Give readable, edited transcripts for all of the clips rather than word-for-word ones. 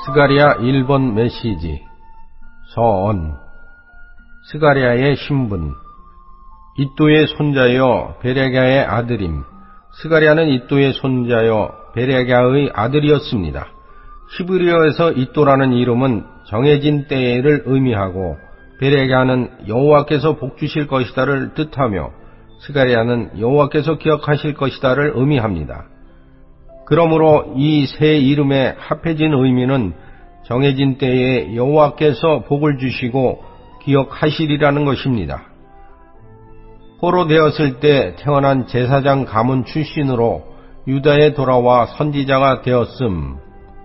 스가랴 1번 메시지. 서언. 스가랴의 신분. 이또의 손자여 베레랴의 아들임. 스가랴는 이또의 손자여 베레랴의 아들이었습니다. 히브리어에서 이또라는 이름은 정해진 때를 의미하고 베레랴는 여호와께서 복주실 것이다를 뜻하며 스가랴는 여호와께서 기억하실 것이다를 의미합니다. 그러므로 이 세 이름의 합해진 의미는 정해진 때에 여호와께서 복을 주시고 기억하시리라는 것입니다. 포로되었을 때 태어난 제사장 가문 출신으로 유다에 돌아와 선지자가 되었음.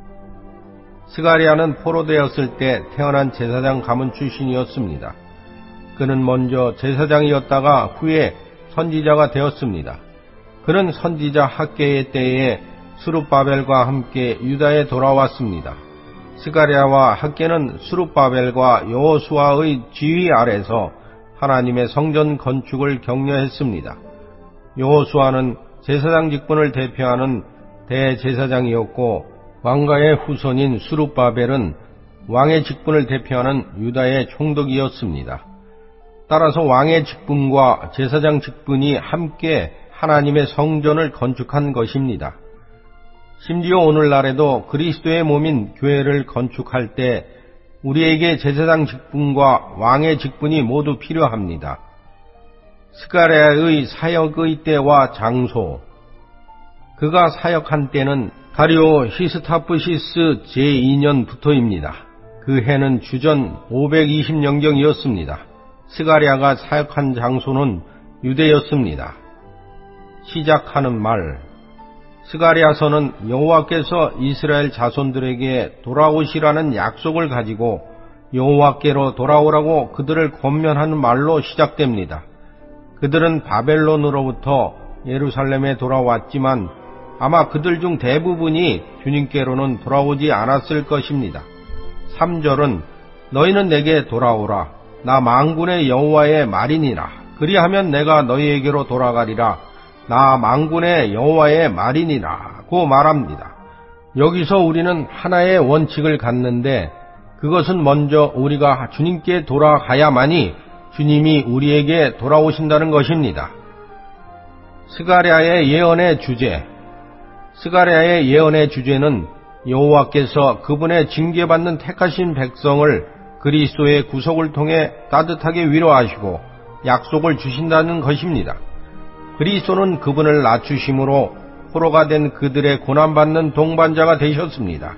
스가랴는 포로되었을 때 태어난 제사장 가문 출신이었습니다. 그는 먼저 제사장이었다가 후에 선지자가 되었습니다. 그는 선지자 학개의 때에 스룹바벨과 함께 유다에 돌아왔습니다. 스가랴와 학개는 스룹바벨과 여호수아의 지휘 아래서 하나님의 성전 건축을 격려했습니다. 여호수아는 제사장 직분을 대표하는 대제사장이었고 왕가의 후손인 스룹바벨은 왕의 직분을 대표하는 유다의 총독이었습니다. 따라서 왕의 직분과 제사장 직분이 함께 하나님의 성전을 건축한 것입니다. 심지어 오늘날에도 그리스도의 몸인 교회를 건축할 때 우리에게 제사장 직분과 왕의 직분이 모두 필요합니다. 스가랴의 사역의 때와 장소. 그가 사역한 때는 다리오 히스타프시스 제2년부터입니다. 그 해는 주전 520년경이었습니다. 스가랴가 사역한 장소는 유대였습니다. 시작하는 말. 스가랴서는 여호와께서 이스라엘 자손들에게 돌아오시라는 약속을 가지고 여호와께로 돌아오라고 그들을 권면하는 말로 시작됩니다. 그들은 바벨론으로부터 예루살렘에 돌아왔지만 아마 그들 중 대부분이 주님께로는 돌아오지 않았을 것입니다. 3절은 너희는 내게 돌아오라. 나 만군의 여호와의 말이니라. 그리하면 내가 너희에게로 돌아가리라. 나 만군의 여호와의 말이니라고 말합니다. 여기서 우리는 하나의 원칙을 갖는데 그것은 먼저 우리가 주님께 돌아가야만이 주님이 우리에게 돌아오신다는 것입니다. 스가랴의 예언의 주제. 스가랴의 예언의 주제는 여호와께서 그분의 징계받는 택하신 백성을 그리스도의 구속을 통해 따뜻하게 위로하시고 약속을 주신다는 것입니다. 그리스도는 그분을 낮추심으로 포로가 된 그들의 고난받는 동반자가 되셨습니다.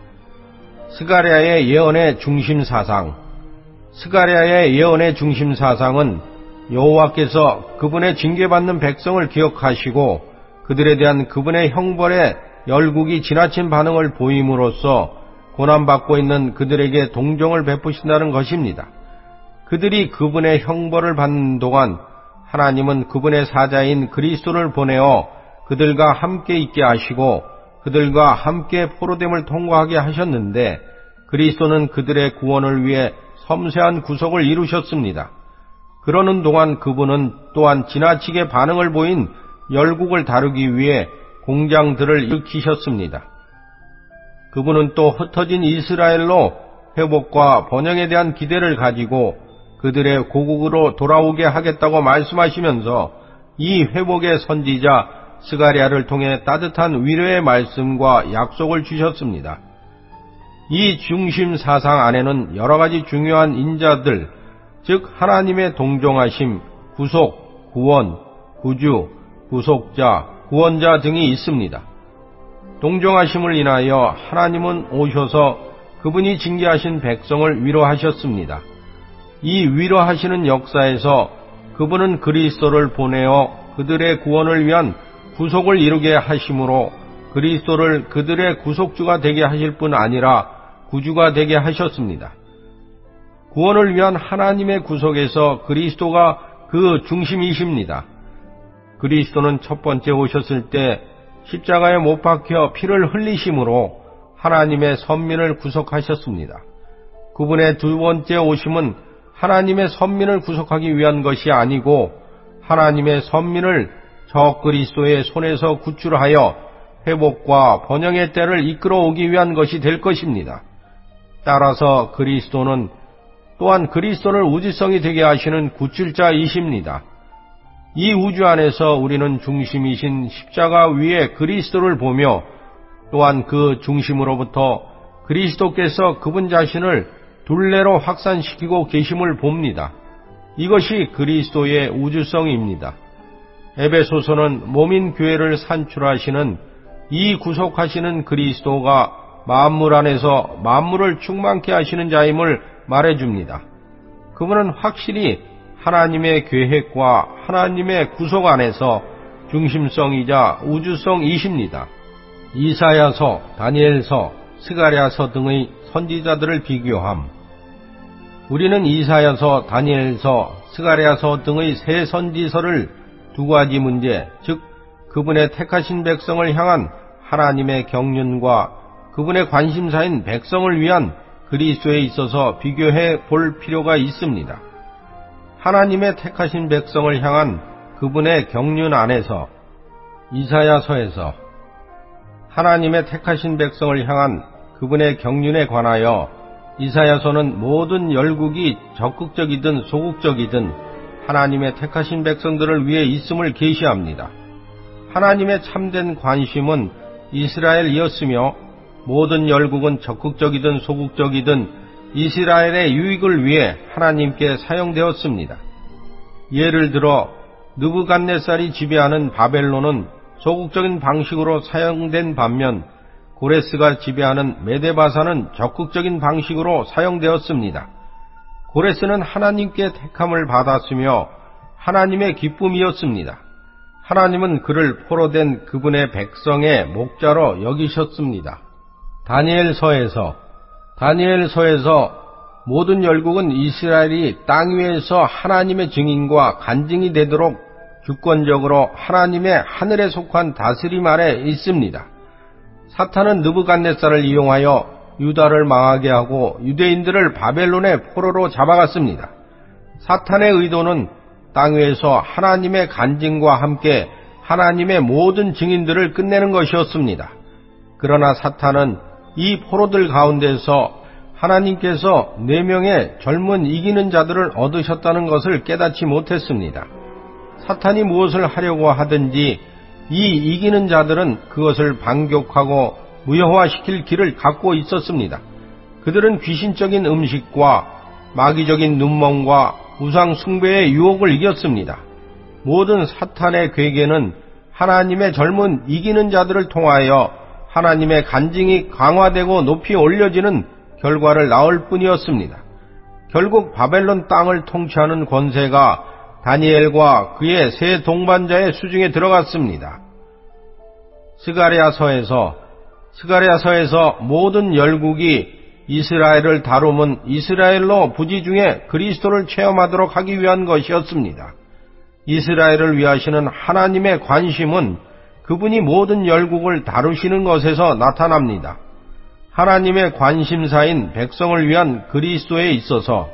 스가랴의 예언의 중심 사상. 스가랴의 예언의 중심 사상은 여호와께서 그분의 징계받는 백성을 기억하시고 그들에 대한 그분의 형벌에 열국이 지나친 반응을 보임으로써 고난받고 있는 그들에게 동정을 베푸신다는 것입니다. 그들이 그분의 형벌을 받는 동안 하나님은 그분의 사자인 그리스도를 보내어 그들과 함께 있게 하시고 그들과 함께 포로됨을 통과하게 하셨는데 그리스도는 그들의 구원을 위해 섬세한 구속을 이루셨습니다. 그러는 동안 그분은 또한 지나치게 반응을 보인 열국을 다루기 위해 공장들을 일으키셨습니다. 그분은 또 흩어진 이스라엘로 회복과 번영에 대한 기대를 가지고 그들의 고국으로 돌아오게 하겠다고 말씀하시면서 이 회복의 선지자 스가랴를 통해 따뜻한 위로의 말씀과 약속을 주셨습니다. 이 중심 사상 안에는 여러 가지 중요한 인자들, 즉 하나님의 동정하심, 구속, 구원, 구주, 구속자, 구원자 등이 있습니다. 동정하심을 인하여 하나님은 오셔서 그분이 징계하신 백성을 위로하셨습니다. 이 위로하시는 역사에서 그분은 그리스도를 보내어 그들의 구원을 위한 구속을 이루게 하심으로 그리스도를 그들의 구속주가 되게 하실 뿐 아니라 구주가 되게 하셨습니다. 구원을 위한 하나님의 구속에서 그리스도가 그 중심이십니다. 그리스도는 첫 번째 오셨을 때 십자가에 못 박혀 피를 흘리심으로 하나님의 선민을 구속하셨습니다. 그분의 두 번째 오심은 하나님의 선민을 구속하기 위한 것이 아니고 하나님의 선민을 저 그리스도의 손에서 구출하여 회복과 번영의 때를 이끌어오기 위한 것이 될 것입니다. 따라서 그리스도는 또한 그리스도를 우주성이 되게 하시는 구출자이십니다. 이 우주 안에서 우리는 중심이신 십자가 위에 그리스도를 보며 또한 그 중심으로부터 그리스도께서 그분 자신을 둘레로 확산시키고 계심을 봅니다. 이것이 그리스도의 우주성입니다. 에베소서는 몸인 교회를 산출하시는 이 구속하시는 그리스도가 만물 안에서 만물을 충만케 하시는 자임을 말해줍니다. 그분은 확실히 하나님의 계획과 하나님의 구속 안에서 중심성이자 우주성이십니다. 이사야서, 다니엘서, 스가랴서 등의 선지자들을 비교함. 우리는 이사야서, 다니엘서, 스가랴서 등의 세 선지서를 두 가지 문제, 즉 그분의 택하신 백성을 향한 하나님의 경륜과 그분의 관심사인 백성을 위한 그리스도에 있어서 비교해 볼 필요가 있습니다. 하나님의 택하신 백성을 향한 그분의 경륜 안에서 이사야서에서 하나님의 택하신 백성을 향한 그분의 경륜에 관하여 이사야서는 모든 열국이 적극적이든 소극적이든 하나님의 택하신 백성들을 위해 있음을 계시합니다. 하나님의 참된 관심은 이스라엘이었으며 모든 열국은 적극적이든 소극적이든 이스라엘의 유익을 위해 하나님께 사용되었습니다. 예를 들어 느부갓네살이 지배하는 바벨론은 소극적인 방식으로 사용된 반면 고레스가 지배하는 메데바사는 적극적인 방식으로 사용되었습니다. 고레스는 하나님께 택함을 받았으며 하나님의 기쁨이었습니다. 하나님은 그를 포로된 그분의 백성의 목자로 여기셨습니다. 다니엘서에서 모든 열국은 이스라엘이 땅 위에서 하나님의 증인과 간증이 되도록 주권적으로 하나님의 하늘에 속한 다스림 아래 있습니다. 사탄은 느부갓네살을 이용하여 유다를 망하게 하고 유대인들을 바벨론의 포로로 잡아갔습니다. 사탄의 의도는 땅 위에서 하나님의 간증과 함께 하나님의 모든 증인들을 끝내는 것이었습니다. 그러나 사탄은 이 포로들 가운데서 하나님께서 4명의 젊은 이기는 자들을 얻으셨다는 것을 깨닫지 못했습니다. 사탄이 무엇을 하려고 하든지 이 이기는 자들은 그것을 반격하고 무효화시킬 길을 갖고 있었습니다. 그들은 귀신적인 음식과 마귀적인 눈먼과 우상 숭배의 유혹을 이겼습니다. 모든 사탄의 괴계는 하나님의 젊은 이기는 자들을 통하여 하나님의 간증이 강화되고 높이 올려지는 결과를 낳을 뿐이었습니다. 결국 바벨론 땅을 통치하는 권세가 다니엘과 그의 세 동반자의 수중에 들어갔습니다. 스가랴서에서 모든 열국이 이스라엘을 다루면 이스라엘로 부지 중에 그리스도를 체험하도록 하기 위한 것이었습니다. 이스라엘을 위하시는 하나님의 관심은 그분이 모든 열국을 다루시는 것에서 나타납니다. 하나님의 관심사인 백성을 위한 그리스도에 있어서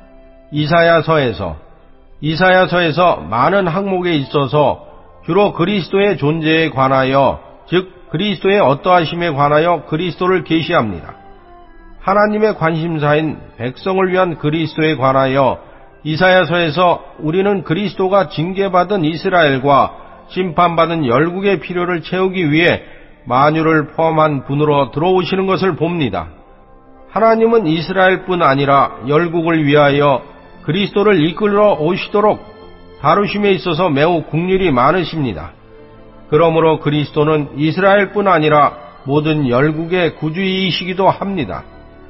이사야서에서 많은 항목에 있어서 주로 그리스도의 존재에 관하여, 즉 그리스도의 어떠하심에 관하여 그리스도를 계시합니다. 하나님의 관심사인 백성을 위한 그리스도에 관하여 이사야서에서 우리는 그리스도가 징계받은 이스라엘과 심판받은 열국의 필요를 채우기 위해 만유를 포함한 분으로 들어오시는 것을 봅니다. 하나님은 이스라엘뿐 아니라 열국을 위하여 그리스도를 이끌어 오시도록 다루심에 있어서 매우 긍휼이 많으십니다. 그러므로 그리스도는 이스라엘뿐 아니라 모든 열국의 구주이시기도 합니다.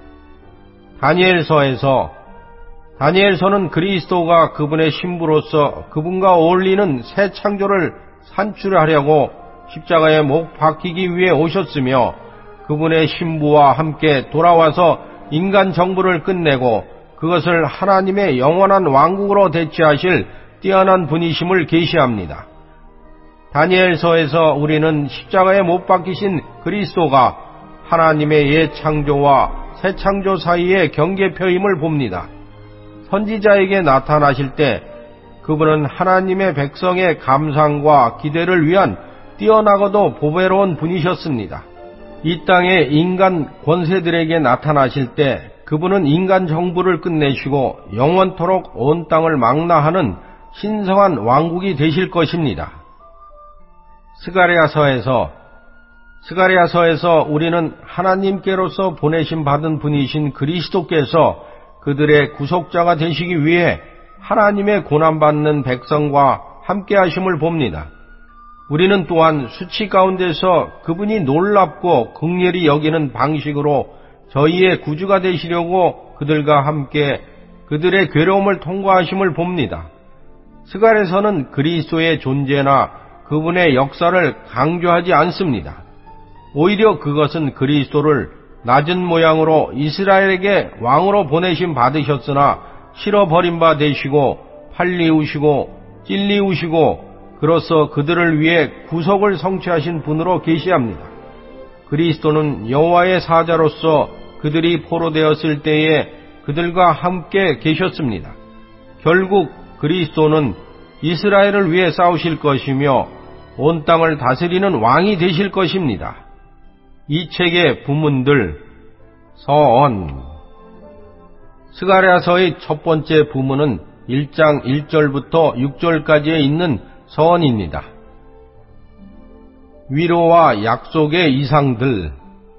다니엘서는 그리스도가 그분의 신부로서 그분과 어울리는 새 창조를 산출하려고 십자가에 못 박히기 위해 오셨으며 그분의 신부와 함께 돌아와서 인간 정부를 끝내고 그것을 하나님의 영원한 왕국으로 대체하실 뛰어난 분이심을 계시합니다. 다니엘서에서 우리는 십자가에 못 박히신 그리스도가 하나님의 옛 창조와 새 창조 사이의 경계표임을 봅니다. 선지자에게 나타나실 때 그분은 하나님의 백성의 감상과 기대를 위한 뛰어나고도 보배로운 분이셨습니다. 이 땅의 인간 권세들에게 나타나실 때 그분은 인간 정부를 끝내시고 영원토록 온 땅을 망라하는 신성한 왕국이 되실 것입니다. 스가랴서에서 우리는 하나님께로서 보내심 받은 분이신 그리스도께서 그들의 구속자가 되시기 위해 하나님의 고난받는 백성과 함께 하심을 봅니다. 우리는 또한 수치 가운데서 그분이 놀랍고 긍휼히 여기는 방식으로 저희의 구주가 되시려고 그들과 함께 그들의 괴로움을 통과하심을 봅니다. 스가랴서는 그리스도의 존재나 그분의 역사를 강조하지 않습니다. 오히려 그것은 그리스도를 낮은 모양으로 이스라엘에게 왕으로 보내심 받으셨으나 실어버린 바 되시고 팔리우시고 찔리우시고 그로써 그들을 위해 구속을 성취하신 분으로 계시합니다. 그리스도는 여호와의 사자로서 그들이 포로되었을 때에 그들과 함께 계셨습니다. 결국 그리스도는 이스라엘을 위해 싸우실 것이며 온 땅을 다스리는 왕이 되실 것입니다. 이 책의 부문들, 서언. 스가랴서의 첫 번째 부문은 1장 1절부터 6절까지에 있는 서언입니다. 위로와 약속의 이상들.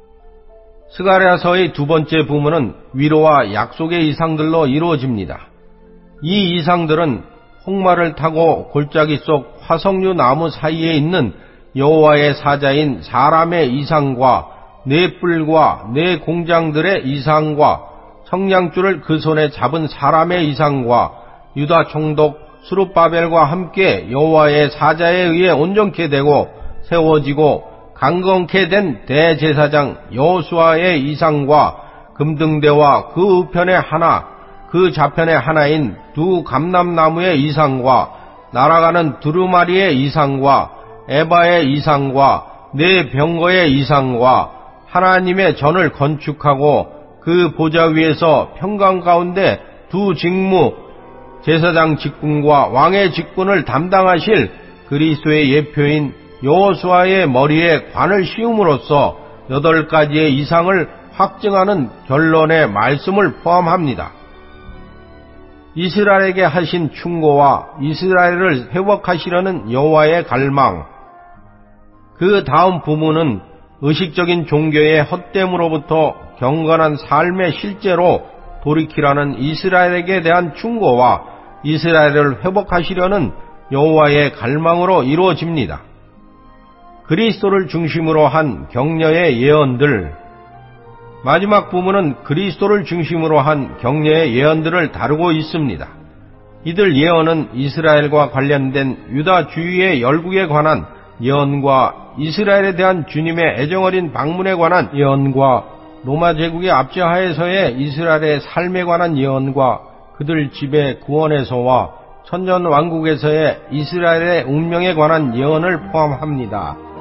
스가랴서의 두 번째 부문은 위로와 약속의 이상들로 이루어집니다. 이 이상들은 홍마를 타고 골짜기 속 화석류 나무 사이에 있는 여호와의 사자인 사람의 이상과 네 뿔과 네 공장들의 이상과 청량줄을 그 손에 잡은 사람의 이상과 유다 총독 스룹바벨과 함께 여호와의 사자에 의해 온전케 되고 세워지고 강건케 된 대제사장 여호수아의 이상과 금등대와 그 우편의 하나 그 좌편의 하나인 두 감람나무의 이상과 날아가는 두루마리의 이상과 에바의 이상과 네 병거의 이상과 하나님의 전을 건축하고 그 보좌 위에서 평강 가운데 두 직무 제사장 직분과 왕의 직분을 담당하실 그리스도의 예표인 여호수아의 머리에 관을 씌움으로써 8가지의 이상을 확증하는 결론의 말씀을 포함합니다. 이스라엘에게 하신 충고와 이스라엘을 회복하시려는 여호와의 갈망. 그 다음 부문은 의식적인 종교의 헛됨으로부터 경건한 삶의 실제로 돌이키라는 이스라엘에게 대한 충고와 이스라엘을 회복하시려는 여호와의 갈망으로 이루어집니다. 그리스도를 중심으로 한 격려의 예언들. 마지막 부문은 그리스도를 중심으로 한 격려의 예언들을 다루고 있습니다. 이들 예언은 이스라엘과 관련된 유다 주위의 열국에 관한 예언과 이스라엘에 대한 주님의 애정어린 방문에 관한 예언과 로마 제국의 압제하에서의 이스라엘의 삶에 관한 예언과 그들 집의 구원에서와 천년 왕국에서의 이스라엘의 운명에 관한 예언을 포함합니다.